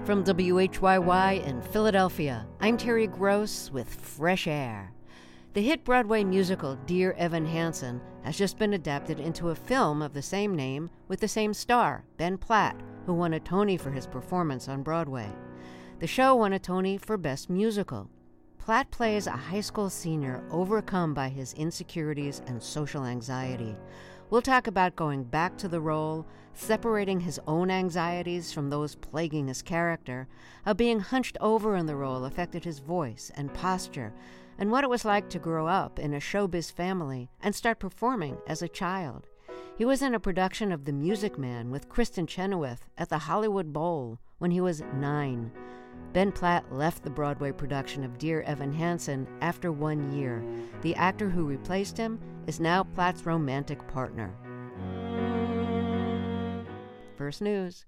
From WHYY in Philadelphia, I'm Terry Gross with Fresh Air. The hit Broadway musical Dear Evan Hansen has just been adapted into a film of the same name with the same star, Ben Platt, who won a Tony for his performance on Broadway. The show won a Tony for Best Musical. Platt plays a high school senior overcome by his insecurities and social anxiety. We'll talk about going back to the role, separating his own anxieties from those plaguing his character, how being hunched over in the role affected his voice and posture, and what it was like to grow up in a showbiz family and start performing as a child. He was in a production of The Music Man with Kristen Chenoweth at the Hollywood Bowl when he was 9. Ben Platt left the Broadway production of Dear Evan Hansen after 1 year. The actor who replaced him is now Platt's romantic partner. First News.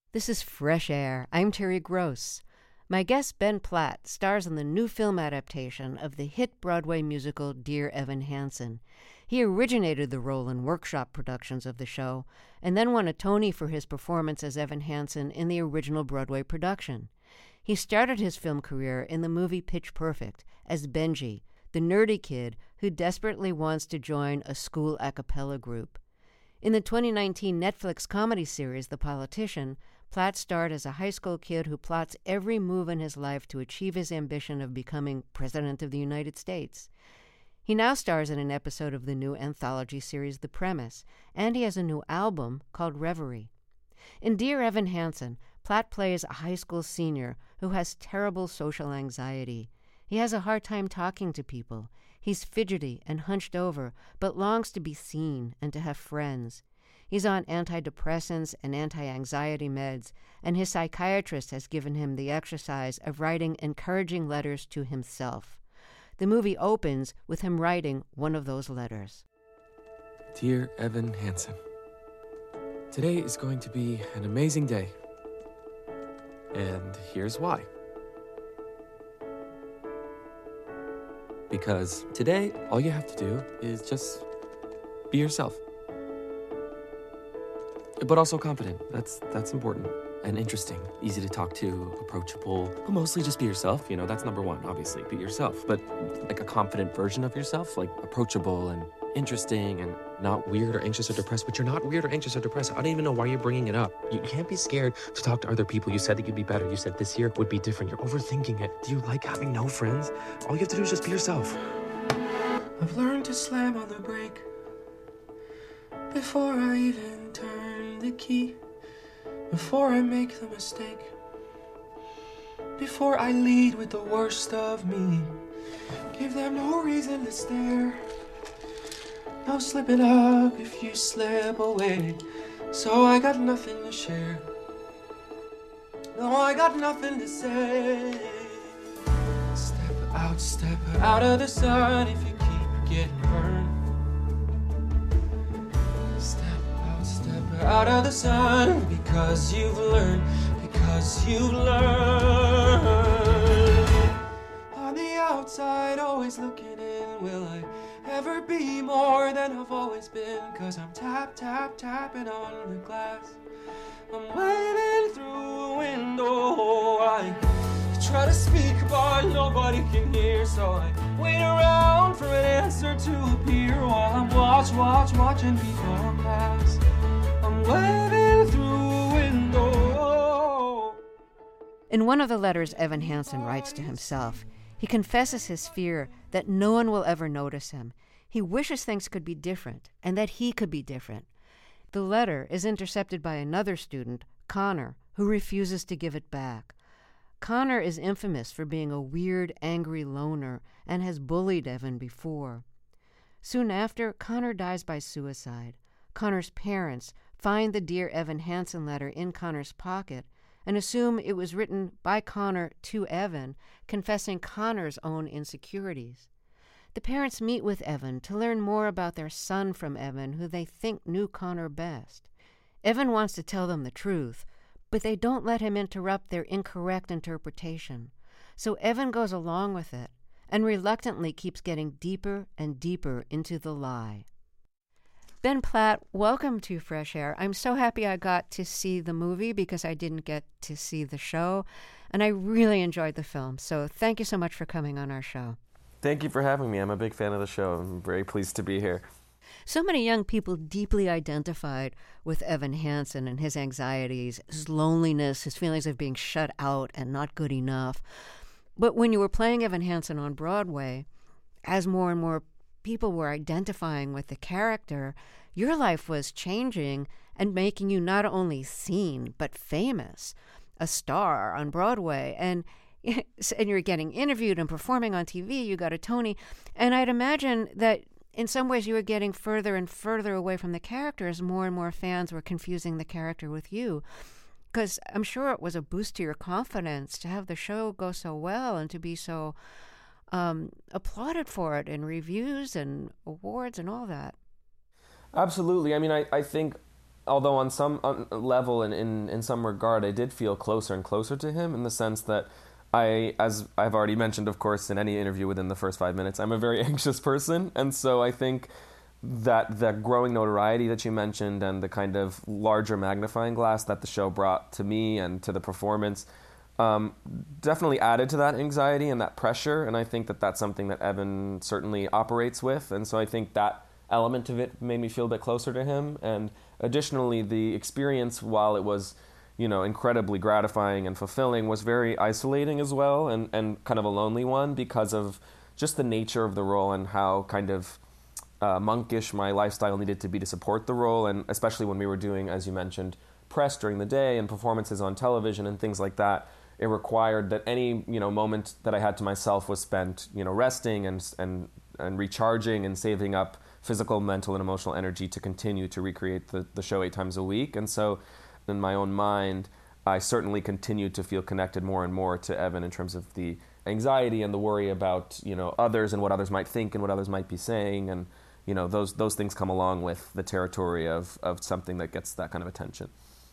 This is Fresh Air. I'm Terry Gross. My guest Ben Platt stars in the new film adaptation of the hit Broadway musical Dear Evan Hansen. He originated the role in workshop productions of the show and then won a Tony for his performance as Evan Hansen in the original Broadway production. He started his film career in the movie Pitch Perfect as Benji, the nerdy kid who desperately wants to join a school a cappella group. In the 2019 Netflix comedy series The Politician, Platt starred as a high school kid who plots every move in his life to achieve his ambition of becoming President of the United States. He now stars in an episode of the new anthology series The Premise, and he has a new album called Reverie. In Dear Evan Hansen, Platt plays a high school senior who has terrible social anxiety. He has a hard time talking to people. He's fidgety and hunched over, but longs to be seen and to have friends. He's on antidepressants and anti-anxiety meds, and his psychiatrist has given him the exercise of writing encouraging letters to himself. The movie opens with him writing one of those letters. Dear Evan Hansen, today is going to be an amazing day. And here's why. Because today, all you have to do is just be yourself. But also confident. That's important. And interesting. Easy to talk to, approachable. But mostly just be yourself. That's number one, obviously. Be yourself. But like a confident version of yourself. Like approachable and interesting and not weird or anxious or depressed. But you're not weird or anxious or depressed. I don't even know why you're bringing it up. You can't be scared to talk to other people. You said that you'd be better. You said this year would be different. You're overthinking it. Do you like having no friends? All you have to do is just be yourself. I've learned to slam on the brake before I even turn the key, before I make the mistake, before I lead with the worst of me. Give them no reason to stare, no slipping up if you slip away. So I got nothing to share, no, I got nothing to say. Step out of the sun if you keep getting burned. Step out of the sun because you've learned, On the outside, always looking in, will I ever be more than I've always been? Cause I'm tapping on the glass. I'm waving through a window. I try to speak but nobody can hear, so I wait around for an answer to appear while I'm watching people pass. I'm waving through a window. In one of the letters Evan Hansen writes to himself, he confesses his fear that no one will ever notice him. He wishes things could be different and that he could be different. The letter is intercepted by another student, Connor, who refuses to give it back. Connor is infamous for being a weird, angry loner and has bullied Evan before. Soon after, Connor dies by suicide. Connor's parents find the Dear Evan Hansen letter in Connor's pocket and assume it was written by Connor to Evan, confessing Connor's own insecurities. The parents meet with Evan to learn more about their son from Evan, who they think knew Connor best. Evan wants to tell them the truth, but they don't let him interrupt their incorrect interpretation. So Evan goes along with it and reluctantly keeps getting deeper and deeper into the lie. Ben Platt, welcome to Fresh Air. I'm so happy I got to see the movie because I didn't get to see the show, and I really enjoyed the film. So thank you so much for coming on our show. Thank you for having me. I'm a big fan of the show. I'm very pleased to be here. So many young people deeply identified with Evan Hansen and his anxieties, his loneliness, his feelings of being shut out and not good enough. But when you were playing Evan Hansen on Broadway, as more and more people were identifying with the character, your life was changing and making you not only seen, but famous, a star on Broadway. And you're getting interviewed and performing on TV, you got a Tony. And I'd imagine that in some ways you were getting further and further away from the character as more and more fans were confusing the character with you. Because I'm sure it was a boost to your confidence to have the show go so well and to be so applauded for it in reviews and awards and all that. Absolutely. I mean, I think although on some level and in some regard, I did feel closer and closer to him in the sense that as I've already mentioned, of course, in any interview within the first 5 minutes, I'm a very anxious person. And so I think that the growing notoriety that you mentioned and the kind of larger magnifying glass that the show brought to me and to the performance definitely added to that anxiety and that pressure. And I think that that's something that Evan certainly operates with. And so I think that element of it made me feel a bit closer to him. And additionally, the experience, while it was incredibly gratifying and fulfilling, was very isolating as well, and kind of a lonely one because of just the nature of the role and how kind of monkish my lifestyle needed to be to support the role, and especially when we were doing, as you mentioned, press during the day and performances on television and things like that. It required that any moment that I had to myself was spent resting and recharging and saving up physical, mental, and emotional energy to continue to recreate the show 8 times a week. And so in my own mind, I certainly continued to feel connected more and more to Evan in terms of the anxiety and the worry about others and what others might think and what others might be saying, and those things come along with the territory of something that gets that kind of attention.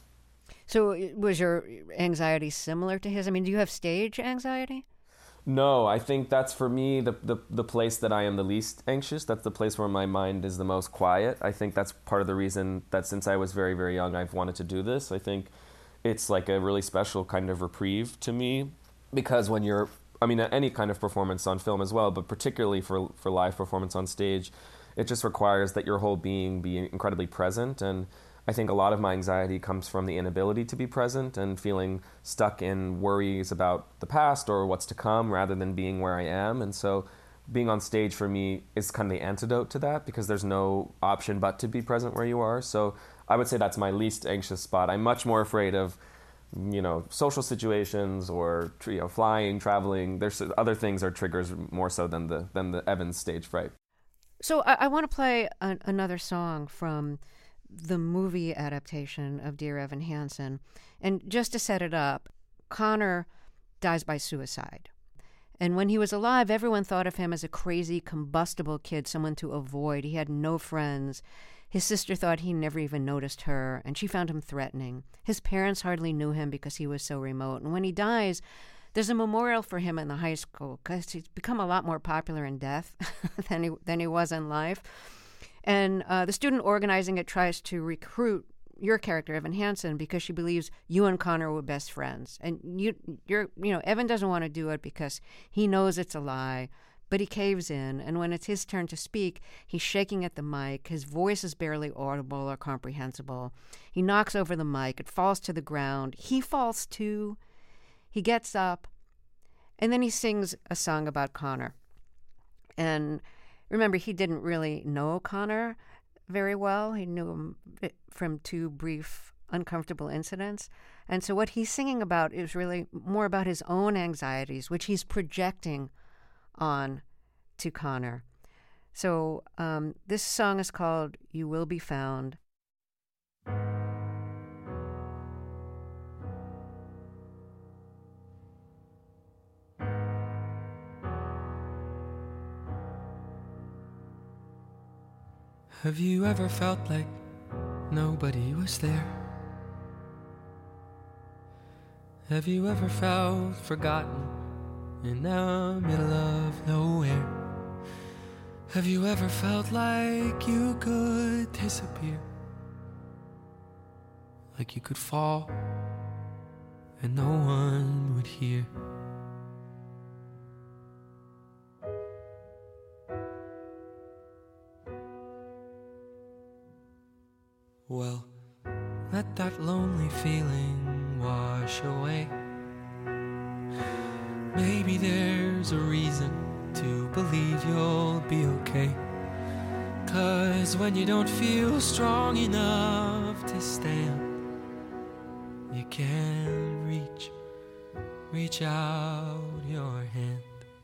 So was your anxiety similar to his? I mean, do you have stage anxiety? No, I think that's, for me, the place that I am the least anxious. That's the place where my mind is the most quiet. I think that's part of the reason that since I was very, very young, I've wanted to do this. I think it's like a really special kind of reprieve to me, because when you're, any kind of performance on film as well, but particularly for live performance on stage, it just requires that your whole being be incredibly present. And I think a lot of my anxiety comes from the inability to be present and feeling stuck in worries about the past or what's to come rather than being where I am. And so being on stage for me is kind of the antidote to that, because there's no option but to be present where you are. So I would say that's my least anxious spot. I'm much more afraid of, social situations or, flying, traveling. There's other things are triggers more so than the Evans stage fright. So I want to play another song from the movie adaptation of Dear Evan Hansen. And just to set it up, Connor dies by suicide. And when he was alive, everyone thought of him as a crazy, combustible kid, someone to avoid. He had no friends. His sister thought he never even noticed her, and she found him threatening. His parents hardly knew him because he was so remote. And when he dies, there's a memorial for him in the high school because he's become a lot more popular in death than he was in life. And the student organizing it tries to recruit your character, Evan Hansen, because she believes you and Connor were best friends. And Evan doesn't want to do it because he knows it's a lie, but he caves in. And when it's his turn to speak, he's shaking at the mic. His voice is barely audible or comprehensible. He knocks over the mic. It falls to the ground. He falls too. He gets up, and then he sings a song about Connor. And remember, he didn't really know Connor very well. He knew him from 2 brief, uncomfortable incidents. And so what he's singing about is really more about his own anxieties, which he's projecting on to Connor. So this song is called You Will Be Found. Have you ever felt like nobody was there? Have you ever felt forgotten in the middle of nowhere? Have you ever felt like you could disappear? Like you could fall and no one would hear? Well, let that lonely feeling wash away. Maybe there's a reason to believe you'll be okay. 'Cause when you don't feel strong enough to stand, you can reach out your hand.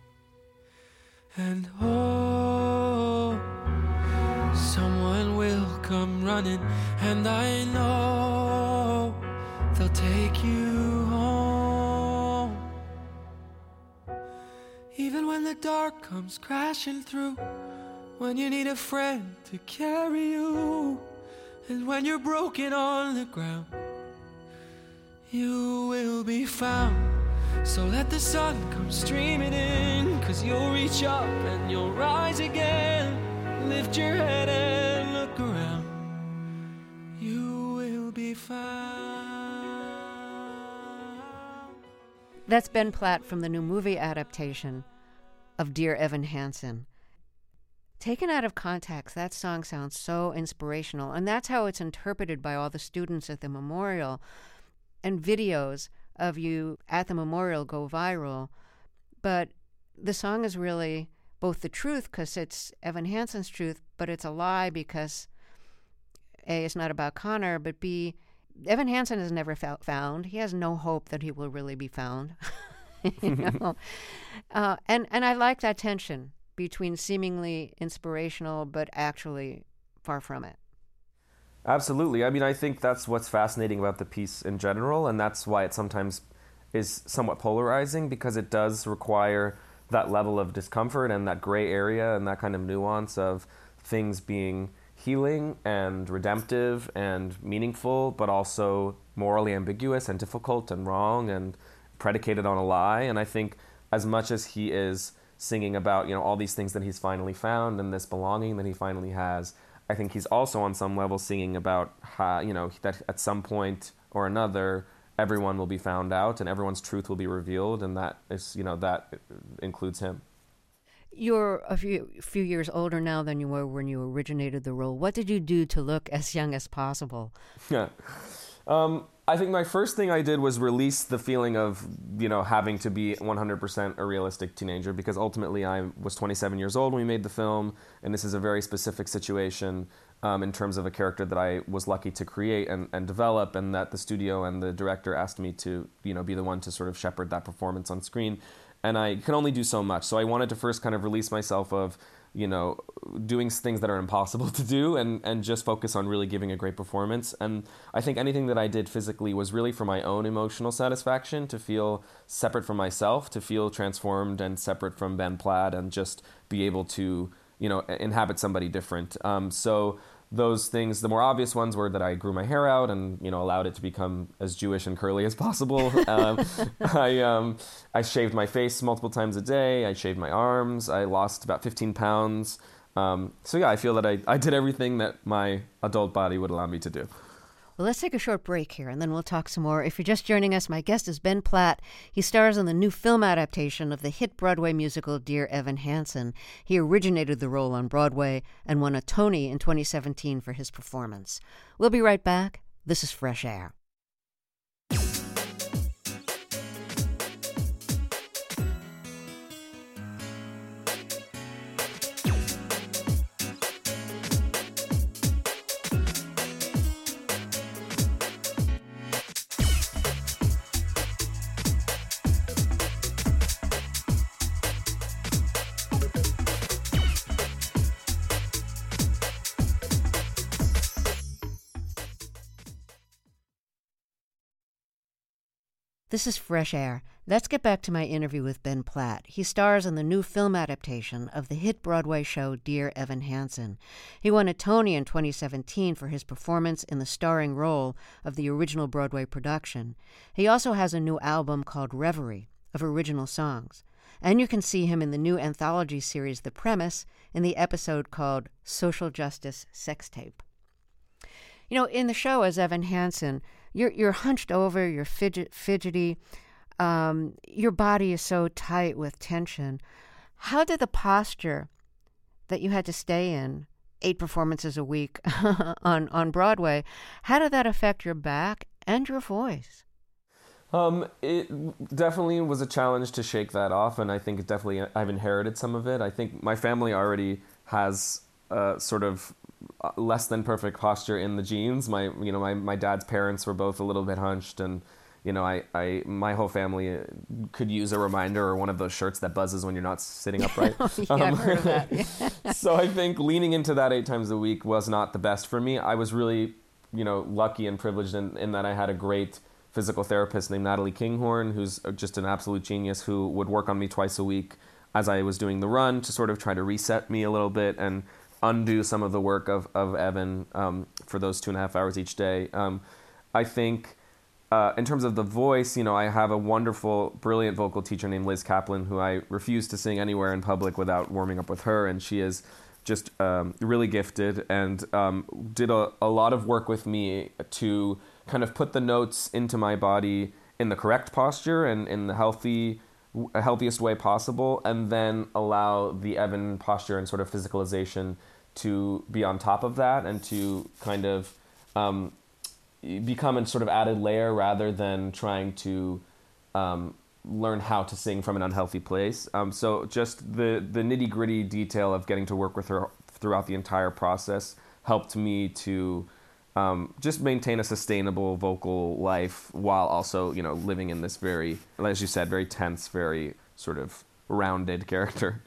And oh, someone will come running, and I know they'll take you home. Even when the dark comes crashing through, when you need a friend to carry you, And when you're broken on the ground, you will be found. So let the sun come streaming in, 'cause you'll reach up and you'll rise again. Lift your head and look around. You will be found. That's Ben Platt from the new movie adaptation of Dear Evan Hansen. Taken out of context, that song sounds so inspirational, and that's how it's interpreted by all the students at the memorial. And videos of you at the memorial go viral. But the song is really both the truth, because it's Evan Hansen's truth, but it's a lie because, A, it's not about Connor, but B, Evan Hansen is never found. He has no hope that he will really be found. You know? And I like that tension between seemingly inspirational but actually far from it. Absolutely. I mean, I think that's what's fascinating about the piece in general, and that's why it sometimes is somewhat polarizing, because it does require that level of discomfort and that gray area and that kind of nuance of things being healing and redemptive and meaningful, but also morally ambiguous and difficult and wrong and predicated on a lie. And I think as much as he is singing about, you know, all these things that he's finally found and this belonging that he finally has, I think he's also on some level singing about how, you know, that at some point or another, everyone will be found out and everyone's truth will be revealed, and that is, you know, that includes him. You're a few years older now than you were when you originated the role. What did you do to look as young as possible? Yeah. I think my first thing I did was release the feeling of, you know, having to be 100% a realistic teenager, because ultimately I was 27 years old when we made the film, and this is a very specific situation in terms of a character that I was lucky to create and develop, and that the studio and the director asked me to, you know, be the one to sort of shepherd that performance on screen. And I could only do so much. So I wanted to first kind of release myself of, you know, doing things that are impossible to do and just focus on really giving a great performance. And I think anything that I did physically was really for my own emotional satisfaction, to feel separate from myself, to feel transformed and separate from Ben Platt, and just be able to, you know, inhabit somebody different. So those things, the more obvious ones were that I grew my hair out and, you know, allowed it to become as Jewish and curly as possible. I shaved my face multiple times a day. I shaved my arms. I lost about 15 pounds. So yeah, I feel that I did everything that my adult body would allow me to do. Well, let's take a short break here, and then we'll talk some more. If you're just joining us, my guest is Ben Platt. He stars in the new film adaptation of the hit Broadway musical Dear Evan Hansen. He originated the role on Broadway and won a Tony in 2017 for his performance. We'll be right back. This is Fresh Air. This is Fresh Air. Let's get back to my interview with Ben Platt. He stars in the new film adaptation of the hit Broadway show Dear Evan Hansen. He won a Tony in 2017 for his performance in the starring role of the original Broadway production. He also has a new album called Reverie of original songs. And you can see him in the new anthology series The Premise in the episode called Social Justice Sex Tape. You know, in the show as Evan Hansen, you're hunched over, you're fidgety, your body is so tight with tension. How did the posture that you had to stay in 8 performances a week on Broadway, how did that affect your back and your voice? It definitely was a challenge to shake that off, and I think I've inherited some of it. I think my family already has sort of less than perfect posture in the genes. My dad's parents were both a little bit hunched, and you know, my whole family could use a reminder or one of those shirts that buzzes when you're not sitting upright. Yeah, I've heard of that. Yeah. So I think leaning into that 8 times a week was not the best for me. I was really, you know, lucky and privileged in that I had a great physical therapist named Natalie Kinghorn, who's just an absolute genius, who would work on me twice a week as I was doing the run to sort of try to reset me a little bit and undo some of the work of Evan for those 2.5 hours each day. I think in terms of the voice, I have a wonderful, brilliant vocal teacher named Liz Kaplan, who I refuse to sing anywhere in public without warming up with her, and she is just really gifted and did a lot of work with me to kind of put the notes into my body in the correct posture and in the healthiest way possible, and then allow the Evan posture and sort of physicalization to be on top of that and to kind of become a sort of added layer rather than trying to learn how to sing from an unhealthy place. So just the nitty-gritty detail of getting to work with her throughout the entire process helped me to just maintain a sustainable vocal life while also, living in this very, as you said, very tense, very sort of rounded character.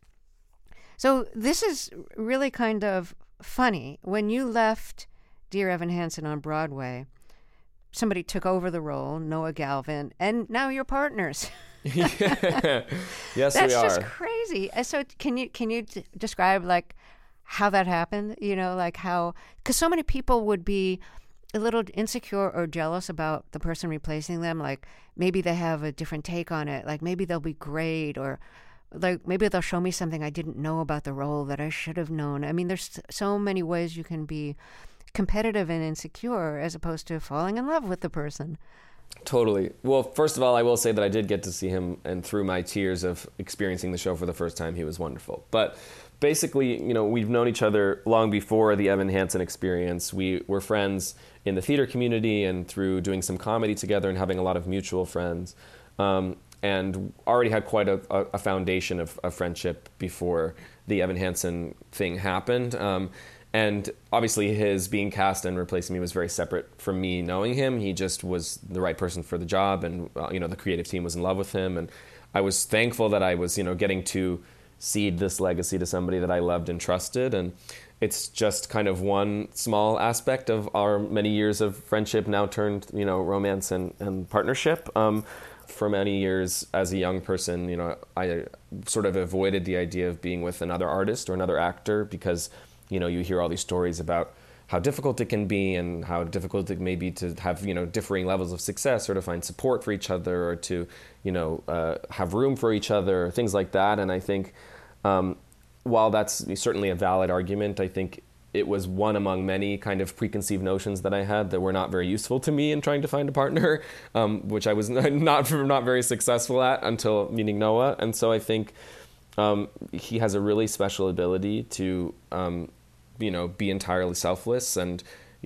So this is really kind of funny. When you left Dear Evan Hansen on Broadway, somebody took over the role, Noah Galvin, and now you're partners. Yes, we are. That's just crazy. So can you describe like how that happened? Like how, because so many people would be a little insecure or jealous about the person replacing them. Like maybe they have a different take on it. Like maybe they'll be great, or like maybe they'll show me something I didn't know about the role that I should have known. I mean, there's so many ways you can be competitive and insecure as opposed to falling in love with the person. Totally. Well, first of all, I will say that I did get to see him, and through my tears of experiencing the show for the first time, he was wonderful. But basically, we've known each other long before the Evan Hansen experience. We were friends in the theater community and through doing some comedy together and having a lot of mutual friends, and already had quite a foundation of friendship before the Evan Hansen thing happened. And obviously his being cast and replacing me was very separate from me knowing him. He just was the right person for the job, and the creative team was in love with him. And I was thankful that I was getting to cede this legacy to somebody that I loved and trusted. And it's just kind of one small aspect of our many years of friendship now turned romance and partnership. For many years as a young person, I sort of avoided the idea of being with another artist or another actor because you hear all these stories about how difficult it can be and how difficult it may be to have, differing levels of success or to find support for each other or to, have room for each other, things like that. And I think while that's certainly a valid argument, I think it was one among many kind of preconceived notions that I had that were not very useful to me in trying to find a partner, which I was not very successful at until meeting Noah. And so I think he has a really special ability to, be entirely selfless and,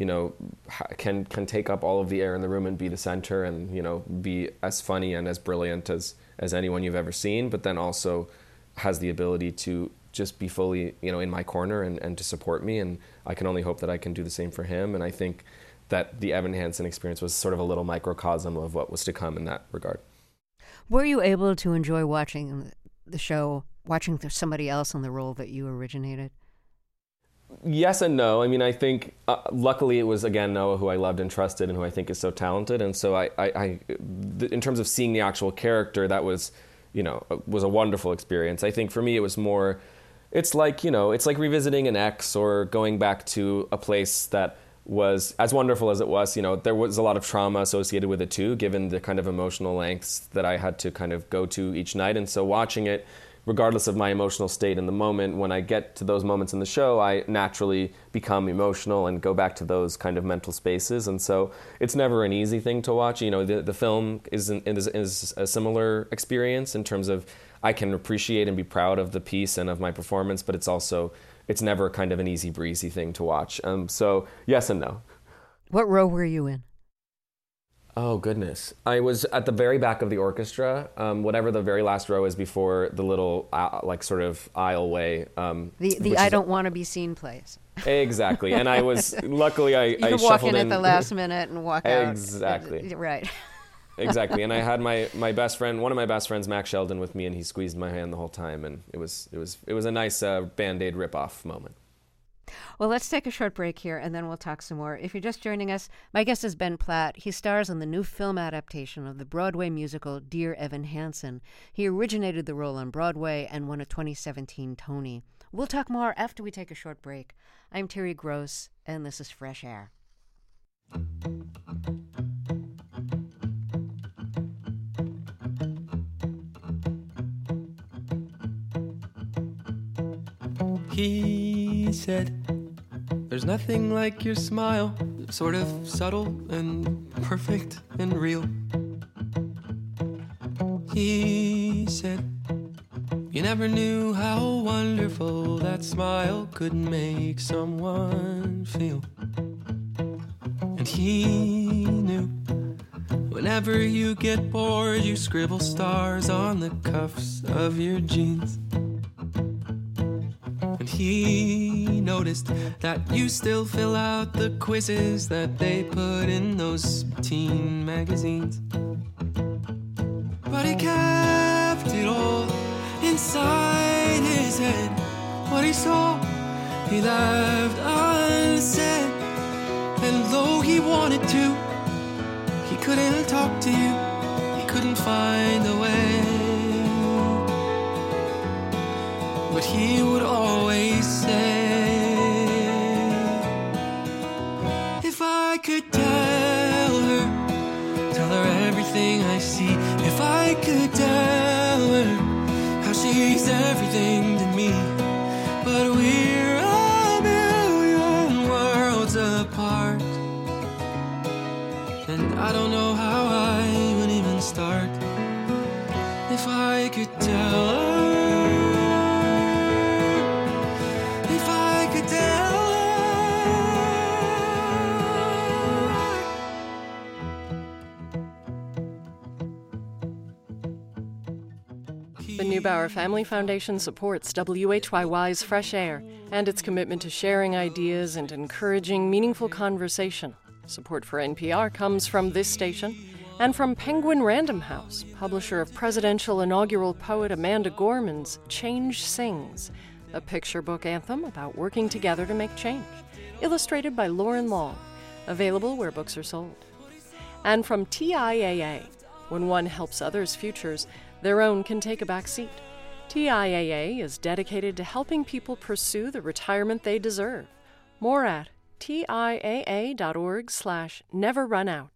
can take up all of the air in the room and be the center and, be as funny and as brilliant as anyone you've ever seen, but then also has the ability to just be fully, in my corner and to support me. And I can only hope that I can do the same for him. And I think that the Evan Hansen experience was sort of a little microcosm of what was to come in that regard. Were you able to enjoy watching the show, watching somebody else in the role that you originated? Yes and no. I mean, I think luckily it was, again, Noah, who I loved and trusted and who I think is so talented. And so I in terms of seeing the actual character, that was, was a wonderful experience. I think for me it was more, it's like revisiting an ex or going back to a place that was as wonderful as it was. There was a lot of trauma associated with it too, given the kind of emotional lengths that I had to kind of go to each night. And so watching it, regardless of my emotional state in the moment, when I get to those moments in the show, I naturally become emotional and go back to those kind of mental spaces. And so it's never an easy thing to watch. The film is a similar experience in terms of I can appreciate and be proud of the piece and of my performance, but it's never kind of an easy breezy thing to watch. So yes and no. What row were you in? Oh, goodness. I was at the very back of the orchestra, whatever the very last row is before the little, sort of aisleway. The I don't want to be seen place. Exactly. And I was, luckily, I you could walk in at the last minute and walk out. Exactly. Right. Exactly. And I had my best friend, one of my best friends, Max Sheldon, with me, and he squeezed my hand the whole time. And it was a nice Band-Aid rip-off moment. Well, let's take a short break here, and then we'll talk some more. If you're just joining us, my guest is Ben Platt. He stars in the new film adaptation of the Broadway musical Dear Evan Hansen. He originated the role on Broadway and won a 2017 Tony. We'll talk more after we take a short break. I'm Terry Gross, and this is Fresh Air. He said, "There's nothing like your smile, sort of subtle and perfect and real." He said, "You never knew how wonderful that smile could make someone feel." And he knew whenever you get bored, you scribble stars on the cuffs of your jeans. And he noticed that you still fill out the quizzes that they put in those teen magazines. But he kept it all inside his head. What he saw, he left unsaid. And though he wanted to, he couldn't talk to you. He couldn't find a way. But he would always say, "If I could tell her everything I see. If I could tell her how she's everything to me. But we're a million worlds apart. And I don't know how I would even start. If I could tell her. If I could tell her." The Neubauer Family Foundation supports WHYY's Fresh Air and its commitment to sharing ideas and encouraging meaningful conversation. Support for NPR comes from this station and from Penguin Random House, publisher of presidential inaugural poet Amanda Gorman's Change Sings, a picture book anthem about working together to make change, illustrated by Lauren Long, available where books are sold. And from TIAA, when one helps others' futures, their own can take a back seat. TIAA is dedicated to helping people pursue the retirement they deserve. More at TIAA.org/neverrunout.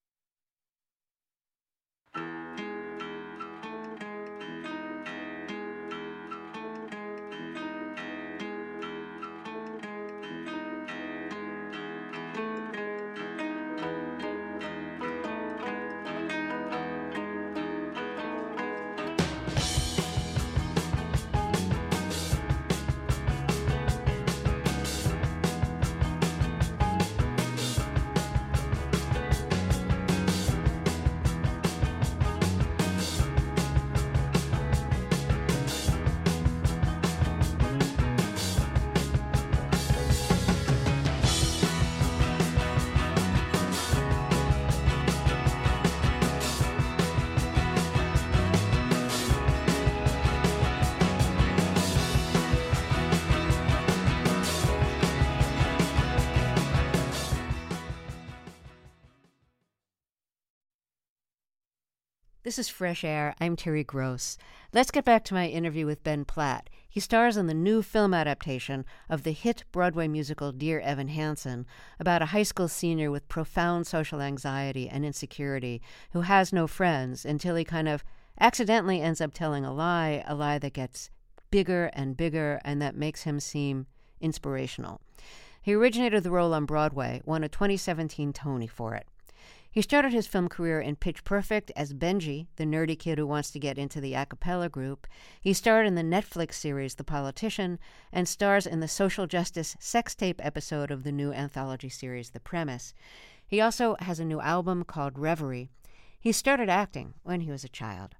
This is Fresh Air. I'm Terry Gross. Let's get back to my interview with Ben Platt. He stars in the new film adaptation of the hit Broadway musical Dear Evan Hansen, about a high school senior with profound social anxiety and insecurity who has no friends until he kind of accidentally ends up telling a lie that gets bigger and bigger and that makes him seem inspirational. He originated the role on Broadway, won a 2017 Tony for it. He started his film career in Pitch Perfect as Benji, the nerdy kid who wants to get into the a cappella group. He starred in the Netflix series The Politician and stars in the social justice sex tape episode of the new anthology series The Premise. He also has a new album called Reverie. He started acting when he was a child.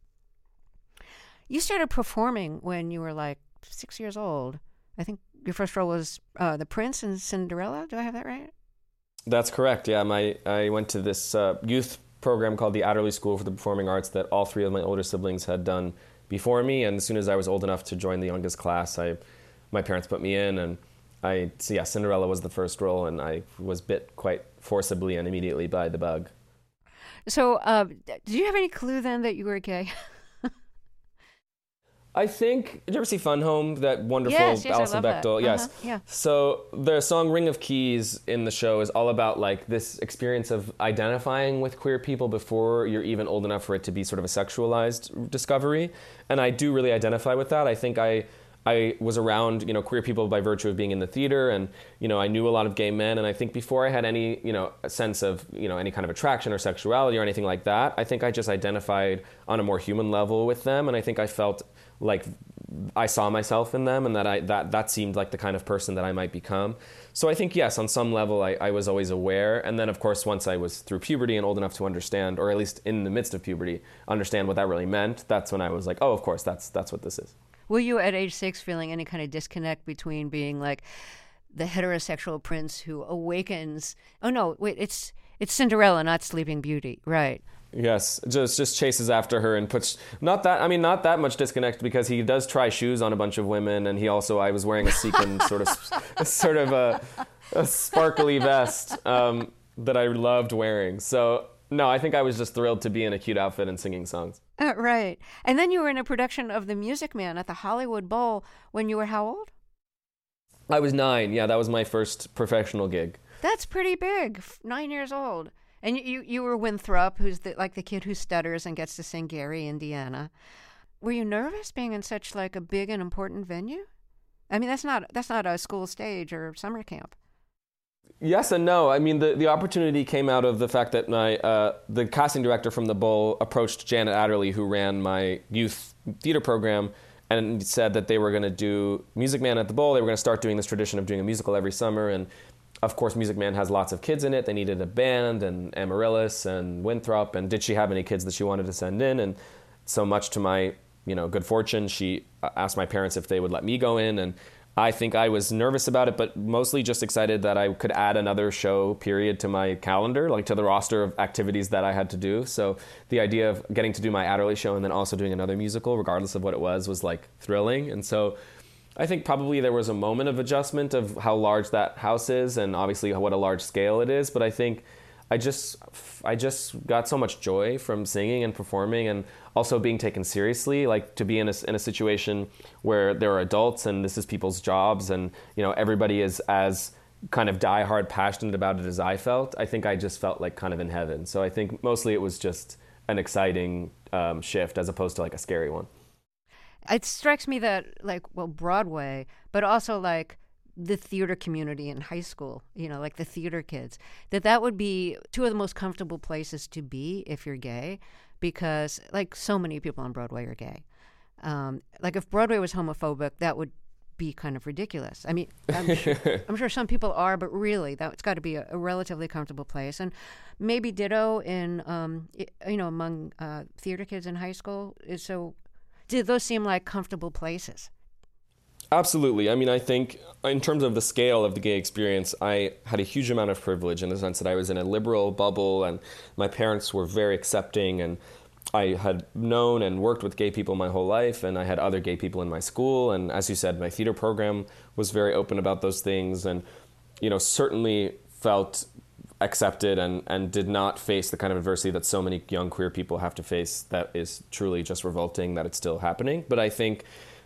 You started performing when you were like 6 years old. I think your first role was the Prince in Cinderella. Do I have that right? That's correct, yeah. I went to this youth program called the Adderley School for the Performing Arts that all three of my older siblings had done before me, and as soon as I was old enough to join the youngest class, my parents put me in, and Cinderella was the first role, and I was bit quite forcibly and immediately by the bug. So, did you have any clue then that you were gay? I think, did you ever see Fun Home? That wonderful Yes, I Alison love that. Bechdel? Yes. Yeah. So the song Ring of Keys in the show is all about like this experience of identifying with queer people before you're even old enough for it to be sort of a sexualized discovery. And I do really identify with that. I think I was around, queer people by virtue of being in the theater, and, I knew a lot of gay men, and I think before I had any, sense of, any kind of attraction or sexuality or anything like that, I think I just identified on a more human level with them, and I think I felt like I saw myself in them, and that seemed like the kind of person that I might become. So I think, yes, on some level, I was always aware, and then, of course, once I was through puberty and old enough to understand, or at least in the midst of puberty, understand what that really meant, that's when I was like, oh, of course, that's what this is. Were you at age 6 feeling any kind of disconnect between being like the heterosexual prince who awakens? Oh no, wait, it's Cinderella, not Sleeping Beauty, right? Yes, just chases after her and puts not that much disconnect, because he does try shoes on a bunch of women, and I was wearing a sequin sort of a sparkly vest that I loved wearing. So no, I think I was just thrilled to be in a cute outfit and singing songs. Right. And then you were in a production of The Music Man at the Hollywood Bowl when you were how old? I was 9. Yeah, that was my first professional gig. That's pretty big, 9 years old. And you were Winthrop, who's the kid who stutters and gets to sing Gary, Indiana. Were you nervous being in such like a big and important venue? I mean, that's not a school stage or summer camp. Yes and no. I mean, the opportunity came out of the fact that the casting director from the Bowl approached Janet Adderley, who ran my youth theater program, and said that they were going to do Music Man at the Bowl. They were going to start doing this tradition of doing a musical every summer, and of course, Music Man has lots of kids in it. They needed a band, and Amaryllis and Winthrop, and did she have any kids that she wanted to send in? And so much to my good fortune, she asked my parents if they would let me go in, and I think I was nervous about it, but mostly just excited that I could add another show period to my calendar, like to the roster of activities that I had to do. So the idea of getting to do my Adderley show and then also doing another musical, regardless of what it was like thrilling. And so I think probably there was a moment of adjustment of how large that house is and obviously what a large scale it is. But I think I just got so much joy from singing and performing, and also being taken seriously, like to be in a situation where there are adults and this is people's jobs, and everybody is as kind of diehard passionate about it as I felt. I think I just felt like kind of in heaven. So I think mostly it was just an exciting shift as opposed to like a scary one. It strikes me that Broadway, but also like the theater community in high school, like the theater kids, that would be two of the most comfortable places to be if you're gay, because like so many people on Broadway are gay. Like if Broadway was homophobic, that would be kind of ridiculous. I mean, I'm sure some people are, but really it's got to be a relatively comfortable place. And maybe ditto in, among theater kids in high school. So did those seem like comfortable places? Absolutely. I mean, I think in terms of the scale of the gay experience, I had a huge amount of privilege in the sense that I was in a liberal bubble, and my parents were very accepting, and I had known and worked with gay people my whole life, and I had other gay people in my school, and as you said, my theater program was very open about those things, and certainly felt accepted and did not face the kind of adversity that so many young queer people have to face that is truly just revolting that it's still happening. But I think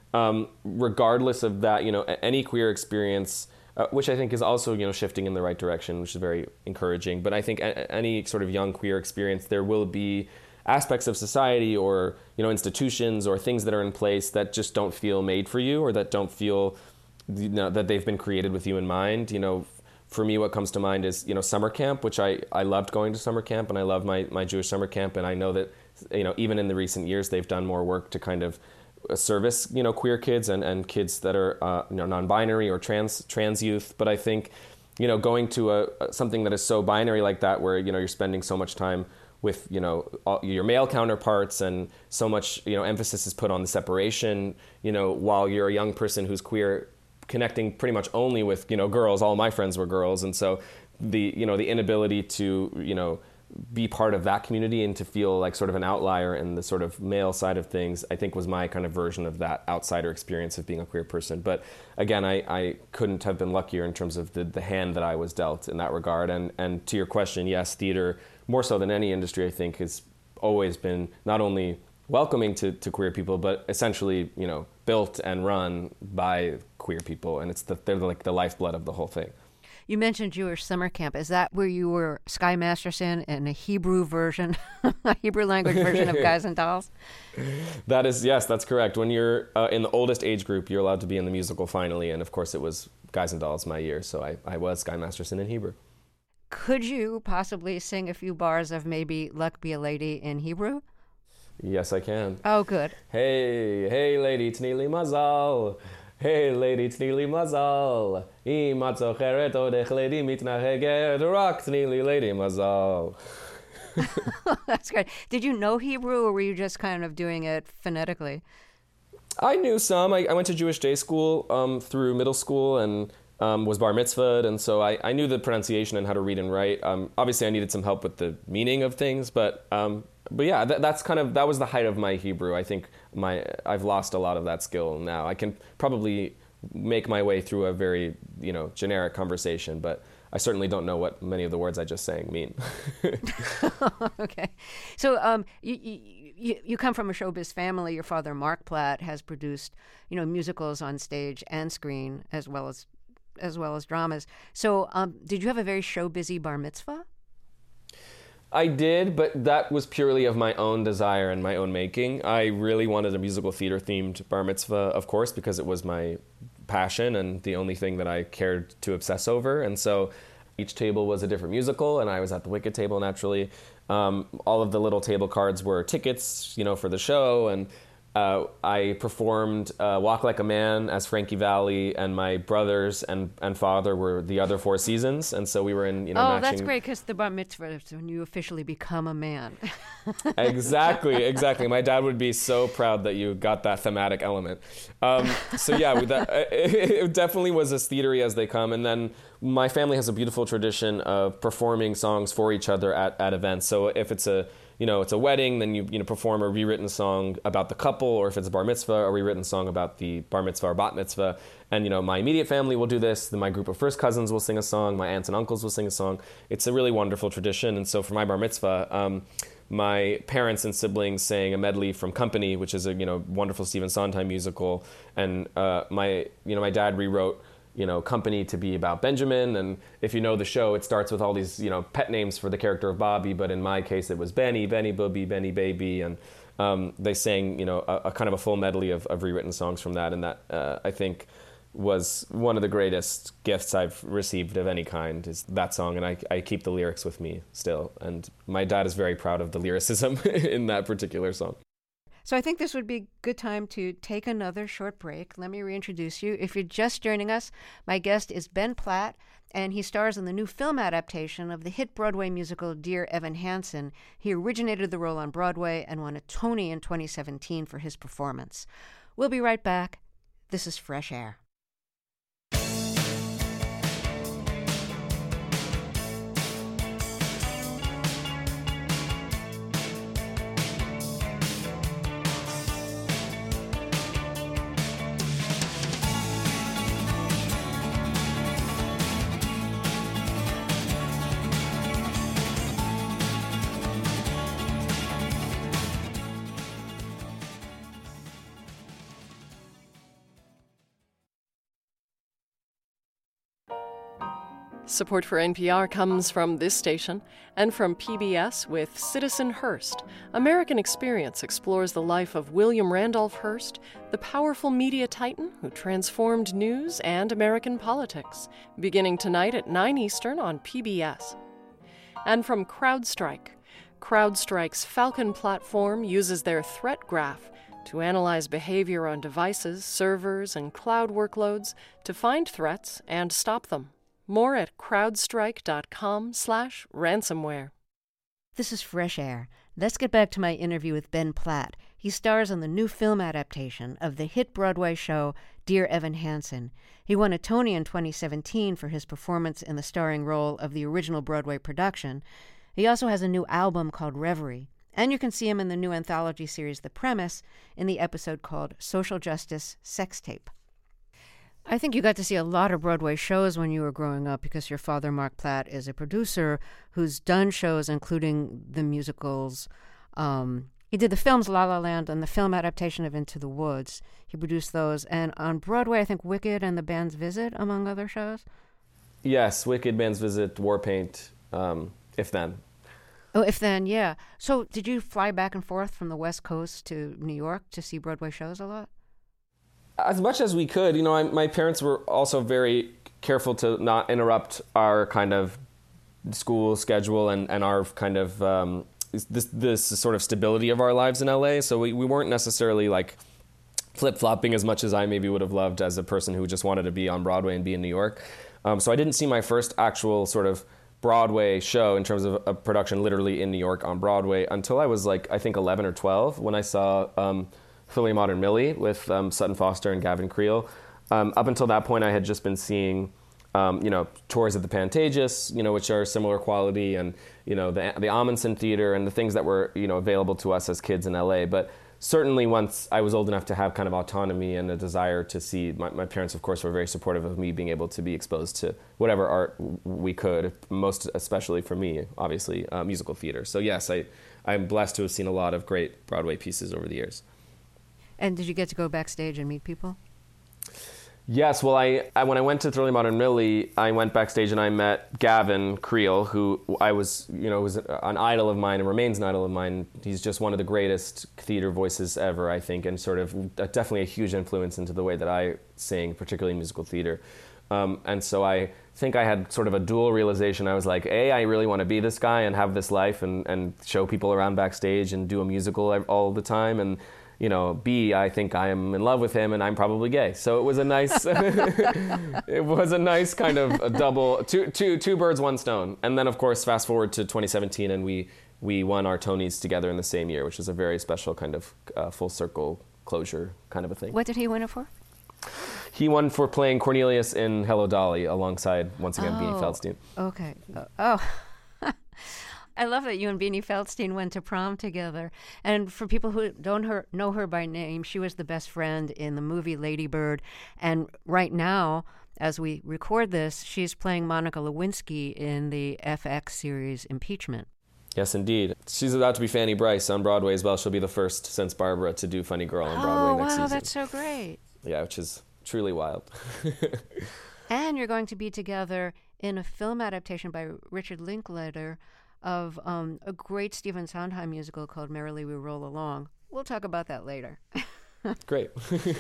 regardless of that, any queer experience, which I think is also, shifting in the right direction, which is very encouraging. But I think any sort of young queer experience, there will be aspects of society or, institutions or things that are in place that just don't feel made for you, or that don't feel, that they've been created with you in mind. For me, what comes to mind is, summer camp, which I loved going to summer camp, and I love my Jewish summer camp. And I know that, even in the recent years, they've done more work to kind of service, queer kids and kids that are, non-binary or trans youth. But I think, going to something that is so binary like that, where, you're spending so much time with, your male counterparts, and so much, emphasis is put on the separation, while you're a young person who's queer, connecting pretty much only with, girls. All my friends were girls. And so the inability to, be part of that community and to feel like sort of an outlier in the sort of male side of things, I think was my kind of version of that outsider experience of being a queer person. But again, I couldn't have been luckier in terms of the hand that I was dealt in that regard. And to your question, yes, theater, more so than any industry, I think, has always been not only welcoming to queer people, but essentially, built and run by queer people, and they're like the lifeblood of the whole thing. You mentioned Jewish summer camp. Is that where you were Sky Masterson in a Hebrew version, a Hebrew language version of Guys and Dolls? Yes, that's correct. When you're in the oldest age group, you're allowed to be in the musical finally, and of course it was Guys and Dolls my year, so I was Sky Masterson in Hebrew. Could you possibly sing a few bars of maybe Luck Be a Lady in Hebrew? Yes, I can. Oh, good. Hey, lady, tni li mazal. Hey, lady, tni li mazal. Im at zocheret odech lady mitnaheget, rak tni li lady mazal. That's great. Did you know Hebrew, or were you just kind of doing it phonetically? I knew some. I went to Jewish day school through middle school and was bar mitzvahed, and so I knew the pronunciation and how to read and write. Obviously, I needed some help with the meaning of things, but yeah, that was the height of my Hebrew. I think I've lost a lot of that skill now. I can probably make my way through a very generic conversation, but I certainly don't know what many of the words I just sang mean. Okay, so you come from a showbiz family. Your father, Mark Platt, has produced musicals on stage and screen as well as dramas. So did you have a very show-busy bar mitzvah? I did, but that was purely of my own desire and my own making. I really wanted a musical theater-themed bar mitzvah, of course, because it was my passion and the only thing that I cared to obsess over. And so each table was a different musical, and I was at the Wicked table, naturally. All of the little table cards were tickets, for the show, and I performed Walk Like a Man as Frankie Valli, and my brothers and father were the other four seasons, and so we were in matching. Oh, that's great, because the bar mitzvah is when you officially become a man. Exactly. My dad would be so proud that you got that thematic element. So yeah, it definitely was as theatery as they come, and then my family has a beautiful tradition of performing songs for each other at events. So if it's a wedding, then you perform a rewritten song about the couple, or if it's a bar mitzvah, a rewritten song about the bar mitzvah or bat mitzvah. And, my immediate family will do this. Then my group of first cousins will sing a song. My aunts and uncles will sing a song. It's a really wonderful tradition. And so for my bar mitzvah, my parents and siblings sang a medley from Company, which is a, wonderful Stephen Sondheim musical. And my dad rewrote Company to be about Benjamin, and if you know the show, it starts with all these, pet names for the character of Bobby, but in my case, it was Benny, Booby, Benny Baby, and they sang, a kind of a full medley of rewritten songs from that, and that, I think, was one of the greatest gifts I've received of any kind, is that song, and I keep the lyrics with me still, and my dad is very proud of the lyricism in that particular song. So I think this would be a good time to take another short break. Let me reintroduce you. If you're just joining us, my guest is Ben Platt, and he stars in the new film adaptation of the hit Broadway musical Dear Evan Hansen. He originated the role on Broadway and won a Tony in 2017 for his performance. We'll be right back. This is Fresh Air. Support for NPR comes from this station and from PBS with Citizen Hearst. American Experience explores the life of William Randolph Hearst, the powerful media titan who transformed news and American politics, beginning tonight at 9 Eastern on PBS. And from CrowdStrike. CrowdStrike's Falcon platform uses their threat graph to analyze behavior on devices, servers, and cloud workloads to find threats and stop them. More at crowdstrike.com/ransomware. This is Fresh Air. Let's get back to my interview with Ben Platt. He stars in the new film adaptation of the hit Broadway show Dear Evan Hansen. He won a Tony in 2017 for his performance in the starring role of the original Broadway production. He also has a new album called Reverie, and you can see him in the new anthology series The Premise in the episode called Social Justice Sex Tape. I think you got to see a lot of Broadway shows when you were growing up because your father, Mark Platt, is a producer who's done shows including the musicals He did the films La La Land and the film adaptation of Into the Woods. He produced those. And on Broadway, I think Wicked and The Band's Visit, among other shows. Yes, Wicked, Band's Visit, Warpaint, If Then. Oh, If Then, yeah. So did you fly back and forth from the West Coast to New York to see Broadway shows a lot? As much as we could. My parents were also very careful to not interrupt our kind of school schedule and our kind of this sort of stability of our lives in LA. So we weren't necessarily like flip-flopping as much as I maybe would have loved as a person who just wanted to be on Broadway and be in New York. So I didn't see my first actual sort of Broadway show in terms of a production literally in New York on Broadway until I was like, I think 11 or 12 when I saw Philly Modern Millie with Sutton Foster and Gavin Creel. Up until that point, I had just been seeing tours at the Pantages, which are similar quality, and, the Amundsen Theater and the things that were, available to us as kids in LA. But certainly once I was old enough to have kind of autonomy and a desire to see, my parents, of course, were very supportive of me being able to be exposed to whatever art we could, most especially for me, obviously, musical theater. So yes, I'm blessed to have seen a lot of great Broadway pieces over the years. And did you get to go backstage and meet people? Yes, well, I when I went to Philly Modern Millie, I went backstage and I met Gavin Creel, who I was an idol of mine and remains an idol of mine. He's just one of the greatest theater voices ever, I think, and sort of definitely a huge influence into the way that I sing, particularly musical theater. And so I think I had sort of a dual realization. I was like, A, I really want to be this guy and have this life and show people around backstage and do a musical all the time. And B, I think I am in love with him and I'm probably gay. So it was a nice, it was a nice kind of a double, two birds, one stone. And then of course, fast forward to 2017 and we won our Tonys together in the same year, which was a very special kind of full circle closure kind of a thing. What did he win it for? He won for playing Cornelius in Hello, Dolly alongside, once again, Beanie Feldstein. Okay. I love that you and Beanie Feldstein went to prom together. And for people who don't know her by name, she was the best friend in the movie Lady Bird. And right now, as we record this, she's playing Monica Lewinsky in the FX series Impeachment. Yes, indeed. She's about to be Fanny Bryce on Broadway as well. She'll be the first since Barbara to do Funny Girl on Broadway next season. Oh, wow, that's so great. Yeah, which is truly wild. And you're going to be together in a film adaptation by Richard Linklater of a great Stephen Sondheim musical called Merrily We Roll Along. We'll talk about that later. Great.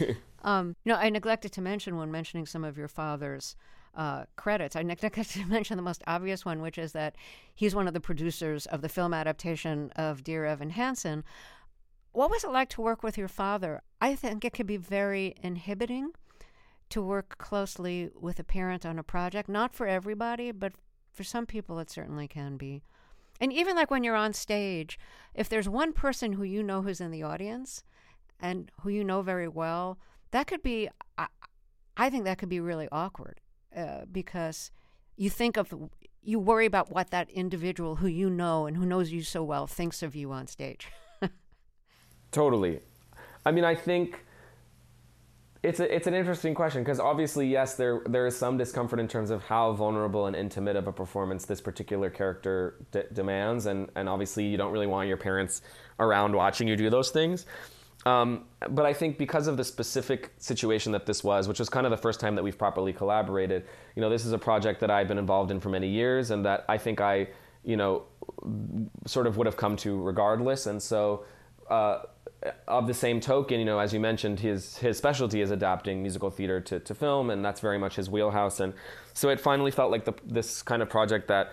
I neglected to mention when mentioning some of your father's credits, I neglected to mention the most obvious one, which is that he's one of the producers of the film adaptation of Dear Evan Hansen. What was it like to work with your father? I think it could be very inhibiting to work closely with a parent on a project. Not for everybody, but for some people it certainly can be. And even like when you're on stage, if there's one person who you know who's in the audience and who you know very well, that could be, I think that could be really awkward because you worry about what that individual who you know and who knows you so well thinks of you on stage. Totally. I mean, I think it's an interesting question because obviously, yes, there is some discomfort in terms of how vulnerable and intimate of a performance this particular character demands, and obviously you don't really want your parents around watching you do those things. But I think because of the specific situation that this was, which was kind of the first time that we've properly collaborated, this is a project that I've been involved in for many years and that I think I, sort of would have come to regardless. And so, of the same token, as you mentioned, his specialty is adapting musical theater to film, and that's very much his wheelhouse. And so it finally felt like this kind of project that,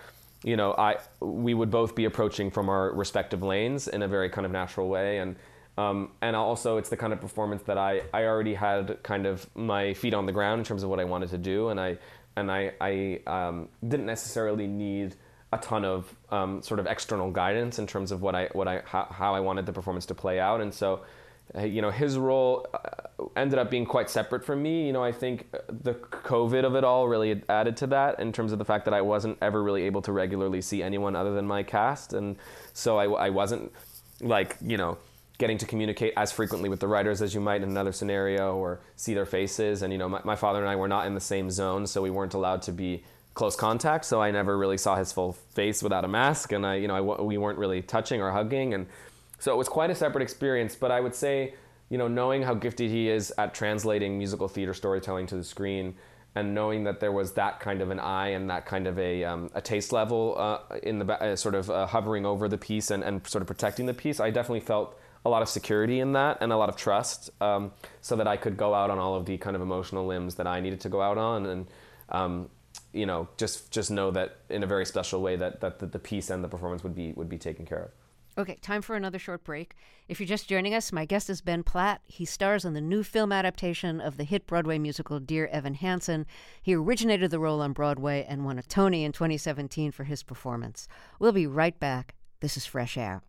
we would both be approaching from our respective lanes in a very kind of natural way. And also it's the kind of performance that I already had kind of my feet on the ground in terms of what I wanted to do, and I didn't necessarily need a ton of sort of external guidance in terms of how I wanted the performance to play out. And so, his role ended up being quite separate from me. I think the COVID of it all really added to that in terms of the fact that I wasn't ever really able to regularly see anyone other than my cast. And so I wasn't getting to communicate as frequently with the writers as you might in another scenario or see their faces. And, my father and I were not in the same zone, so we weren't allowed to be close contact, so I never really saw his full face without a mask, and we weren't really touching or hugging, and So it was quite a separate experience, but I would say, knowing how gifted he is at translating musical theater storytelling to the screen, and knowing that there was that kind of an eye and that kind of a taste level in the sort of hovering over the piece and sort of protecting the piece, I definitely felt a lot of security in that and a lot of trust, so that I could go out on all of the kind of emotional limbs that I needed to go out on, and just know that in a very special way that the piece and the performance would be taken care of. Okay, time for another short break. If you're just joining us, my guest is Ben Platt. He stars in the new film adaptation of the hit Broadway musical Dear Evan Hansen. He originated the role on Broadway and won a Tony in 2017 for his performance. We'll be right back. This is Fresh Air.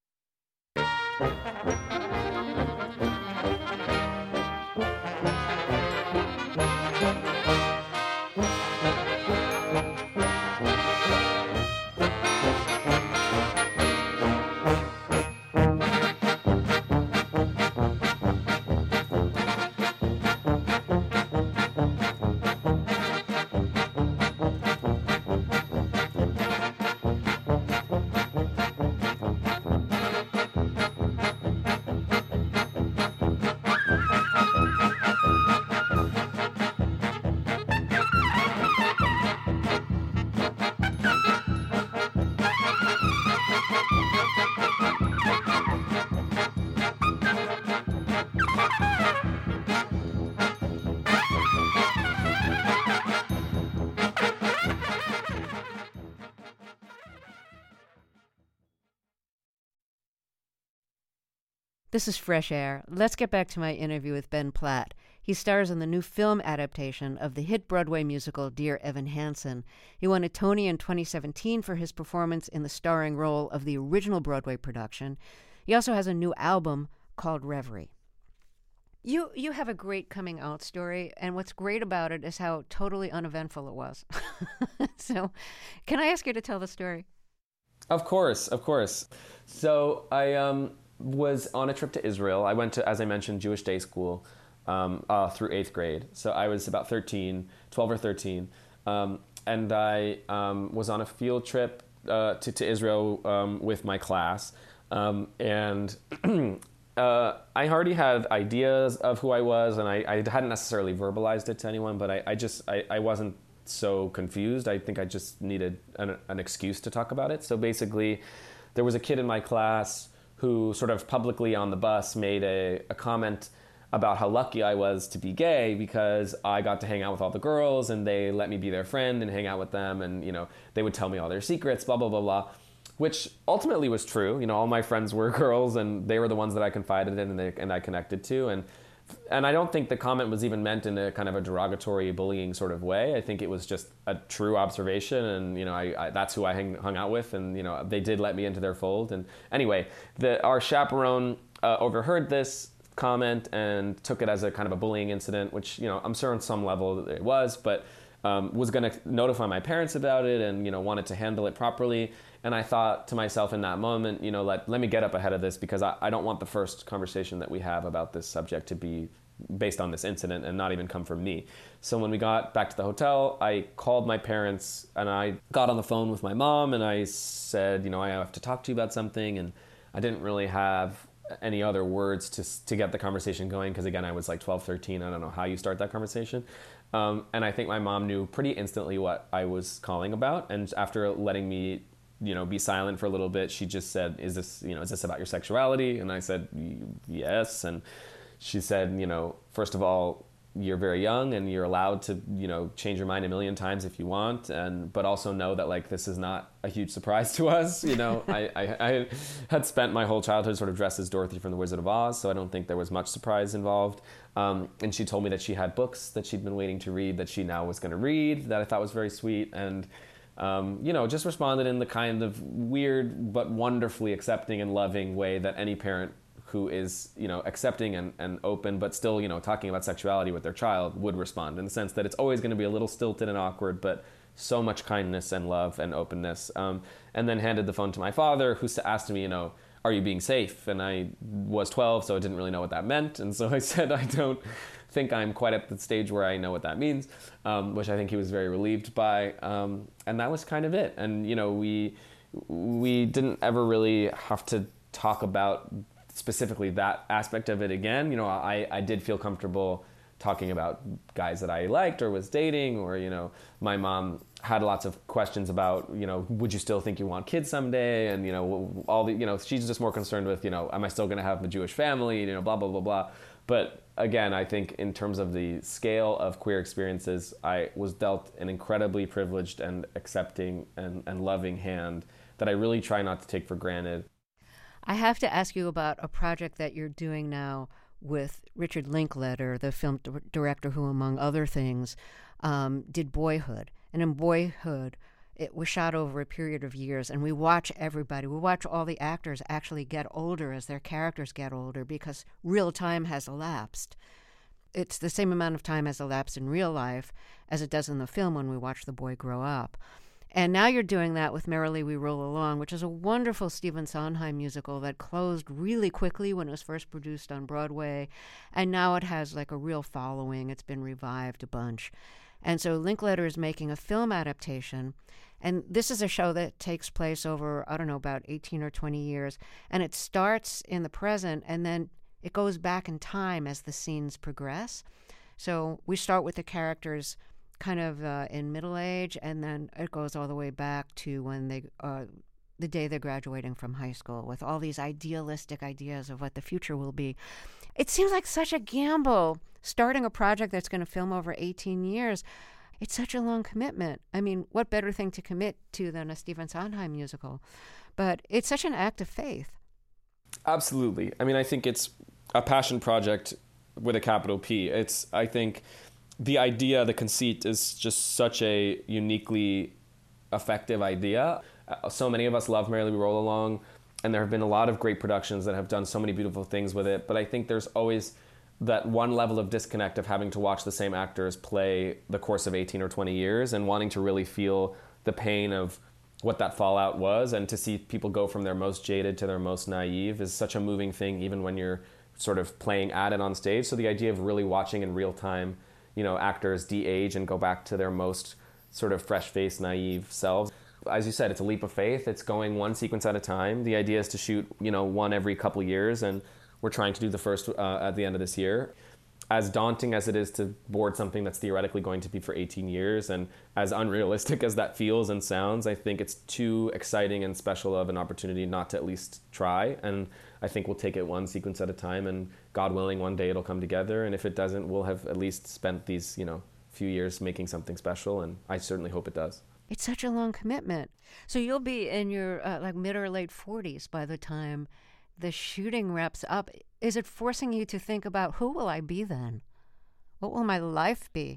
This is Fresh Air. Let's get back to my interview with Ben Platt. He stars in the new film adaptation of the hit Broadway musical Dear Evan Hansen. He won a Tony in 2017 for his performance in the starring role of the original Broadway production. He also has a new album called Reverie. You have a great coming out story, and what's great about it is how totally uneventful it was. So, can I ask you to tell the story? Of course. So I was on a trip to Israel. I went to, as I mentioned, Jewish day school through 8th grade. So I was about 12 or 13. And I was on a field trip to Israel with my class. And I already had ideas of who I was, and I hadn't necessarily verbalized it to anyone, but I wasn't so confused. I think I just needed an excuse to talk about it. So basically, there was a kid in my class who sort of publicly on the bus made a comment about how lucky I was to be gay because I got to hang out with all the girls and they let me be their friend and hang out with them, and they would tell me all their secrets, blah blah blah blah, which ultimately was true. All my friends were girls and they were the ones that I confided in and I connected to, and I don't think the comment was even meant in a kind of a derogatory, bullying sort of way. I think it was just a true observation, and I that's who I hung out with, and they did let me into their fold. And anyway, our chaperone overheard this comment and took it as a kind of a bullying incident, which I'm sure on some level it was, but was going to notify my parents about it and wanted to handle it properly. And I thought to myself in that moment, let me get up ahead of this, because I don't want the first conversation that we have about this subject to be based on this incident and not even come from me. So when we got back to the hotel, I called my parents and I got on the phone with my mom and I said, I have to talk to you about something. And I didn't really have any other words to get the conversation going, because again, I was like 12, 13. I don't know how you start that conversation. And I think my mom knew pretty instantly what I was calling about. And after letting me be silent for a little bit, she just said, is this about your sexuality? And I said, yes. And she said, first of all, you're very young and you're allowed to, change your mind a million times if you want. But also know that this is not a huge surprise to us. I had spent my whole childhood sort of dressed as Dorothy from The Wizard of Oz. So I don't think there was much surprise involved. And she told me that she had books that she'd been waiting to read that she now was going to read, that I thought was very sweet. And, just responded in the kind of weird but wonderfully accepting and loving way that any parent who is, accepting and open, but still, talking about sexuality with their child would respond, in the sense that it's always going to be a little stilted and awkward, but so much kindness and love and openness. And then handed the phone to my father, who asked me, are you being safe? And I was 12, so I didn't really know what that meant. And so I said, I don't think I'm quite at the stage where I know what that means, which I think he was very relieved by. And that was kind of it. And, we didn't ever really have to talk about specifically that aspect of it again. You know, I did feel comfortable talking about guys that I liked or was dating, or, you know, my mom had lots of questions about, you know, would you still think you want kids someday? And, you know, all the, you know, she's just more concerned with, you know, am I still going to have a Jewish family? You know, blah, blah, blah, blah. But again, I think in terms of the scale of queer experiences, I was dealt an incredibly privileged and accepting and loving hand that I really try not to take for granted. I have to ask you about a project that you're doing now with Richard Linklater, the film director who, among other things, did Boyhood. And in Boyhood, it was shot over a period of years, and we watch all the actors actually get older as their characters get older, because real time has elapsed. It's the same amount of time has elapsed in real life as it does in the film when we watch the boy grow up. And now you're doing that with Merrily We Roll Along, which is a wonderful Stephen Sondheim musical that closed really quickly when it was first produced on Broadway. And now it has like a real following. It's been revived a bunch. And so Linklater is making a film adaptation. And this is a show that takes place over, I don't know, about 18 or 20 years. And it starts in the present, and then it goes back in time as the scenes progress. So we start with the characters kind of in middle age, and then it goes all the way back to when they the day they're graduating from high school, with all these idealistic ideas of what the future will be. It seems like such a gamble starting a project that's going to film over 18 years. It's such a long commitment. I mean, what better thing to commit to than a Stephen Sondheim musical? But it's such an act of faith. Absolutely. I mean, I think it's a passion project with a capital P. I think the idea, the conceit is just such a uniquely effective idea. So many of us love Merrily We Roll Along, and there have been a lot of great productions that have done so many beautiful things with it. But I think there's always that one level of disconnect of having to watch the same actors play the course of 18 or 20 years and wanting to really feel the pain of what that fallout was, and to see people go from their most jaded to their most naive is such a moving thing, even when you're sort of playing at it on stage. So the idea of really watching in real time, you know, actors de-age and go back to their most sort of fresh-faced, naive selves. As you said, it's a leap of faith. It's going one sequence at a time. The idea is to shoot, you know, one every couple years, and we're trying to do the first at the end of this year. As daunting as it is to board something that's theoretically going to be for 18 years, and as unrealistic as that feels and sounds, I think it's too exciting and special of an opportunity not to at least try. And I think we'll take it one sequence at a time, and God willing, one day it'll come together. And if it doesn't, we'll have at least spent these, you know, few years making something special, and I certainly hope it does. It's such a long commitment. So you'll be in your like mid or late 40s by the time the shooting wraps up. Is it forcing you to think about, who will I be then? What will my life be?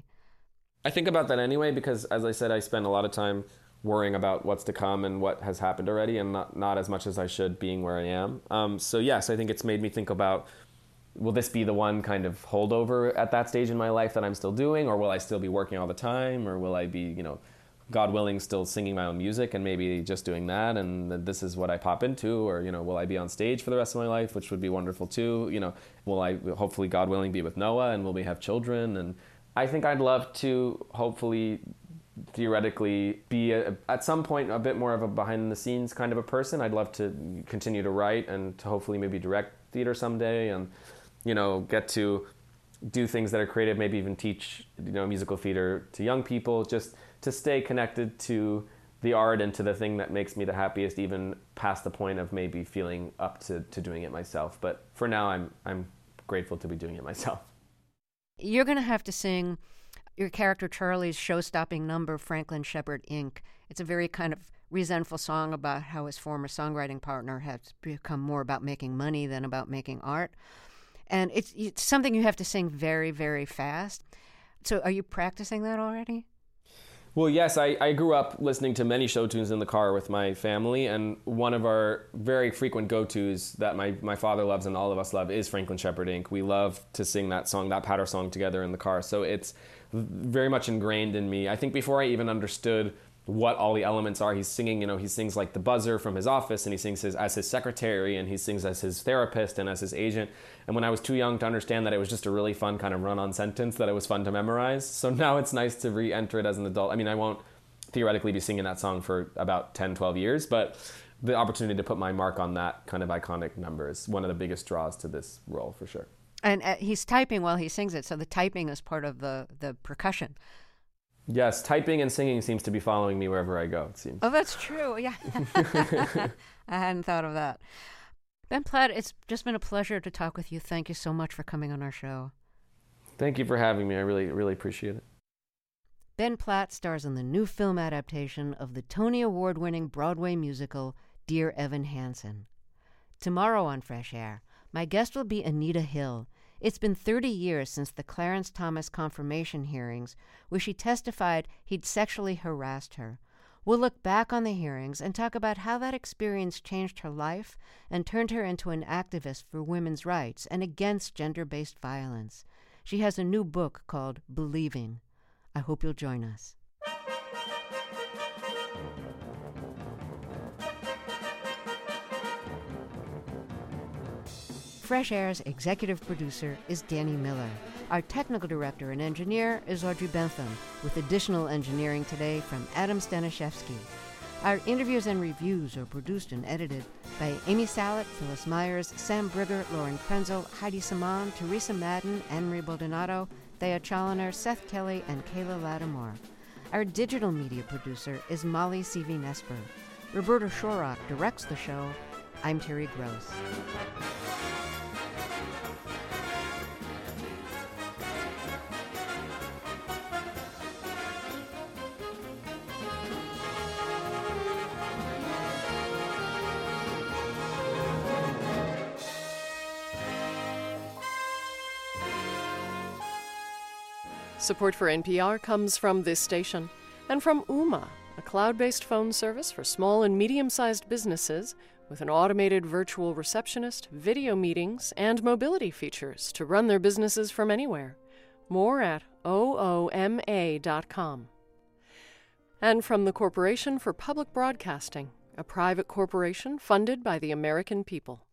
I think about that anyway, because as I said, I spend a lot of time worrying about what's to come and what has happened already, and not as much as I should being where I am. So yes, I think it's made me think about, will this be the one kind of holdover at that stage in my life that I'm still doing, or will I still be working all the time, or will I be, you know, God willing, still singing my own music and maybe just doing that, and this is what I pop into, or, you know, will I be on stage for the rest of my life, which would be wonderful too. You know, will I, hopefully, God willing, be with Noah, and will we have children? And I think I'd love to, hopefully, theoretically, be at some point a bit more of a behind the scenes kind of a person. I'd love to continue to write and to hopefully maybe direct theater someday, and, you know, get to do things that are creative, maybe even teach, you know, musical theater to young people, just to stay connected to the art and to the thing that makes me the happiest, even past the point of maybe feeling up to doing it myself. But for now, I'm grateful to be doing it myself. You're going to have to sing your character Charlie's show-stopping number, Franklin Shepard, Inc. It's a very kind of resentful song about how his former songwriting partner has become more about making money than about making art. And it's something you have to sing very, very fast. So are you practicing that already? Well, yes, I grew up listening to many show tunes in the car with my family, and one of our very frequent go-tos that my father loves and all of us love is Franklin Shepard, Inc. We love to sing that song, that patter song, together in the car. So it's very much ingrained in me. I think before I even understood what all the elements are, he's singing, you know, he sings like the buzzer from his office, and he sings as his secretary, and he sings as his therapist and as his agent. And when I was too young to understand that it was just a really fun kind of run-on sentence that it was fun to memorize. So now it's nice to re-enter it as an adult. I mean, I won't theoretically be singing that song for about 10, 12 years, but the opportunity to put my mark on that kind of iconic number is one of the biggest draws to this role, for sure. And he's typing while he sings it, so the typing is part of the percussion. Yes, typing and singing seems to be following me wherever I go, it seems. Oh, that's true, yeah. I hadn't thought of that. Ben Platt, it's just been a pleasure to talk with you. Thank you so much for coming on our show. Thank you for having me. I really, really appreciate it. Ben Platt stars in the new film adaptation of the Tony Award-winning Broadway musical Dear Evan Hansen. Tomorrow on Fresh Air, my guest will be Anita Hill. It's been 30 years since the Clarence Thomas confirmation hearings, where she testified he'd sexually harassed her. We'll look back on the hearings and talk about how that experience changed her life and turned her into an activist for women's rights and against gender-based violence. She has a new book called Believing. I hope you'll join us. Fresh Air's executive producer is Danny Miller. Our technical director and engineer is Audrey Bentham, with additional engineering today from Adam Staniszewski. Our interviews and reviews are produced and edited by Amy Salet, Phyllis Myers, Sam Brigger, Lauren Krenzel, Heidi Saman, Teresa Madden, Anne-Marie Baldonado, Thea Challoner, Seth Kelly, and Kayla Lattimore. Our digital media producer is Molly Seavey-Nesper. Roberta Shorrock directs the show. I'm Terry Gross. Support for NPR comes from this station and from Ooma, a cloud-based phone service for small and medium-sized businesses with an automated virtual receptionist, video meetings, and mobility features to run their businesses from anywhere. More at ooma.com. And from the Corporation for Public Broadcasting, a private corporation funded by the American people.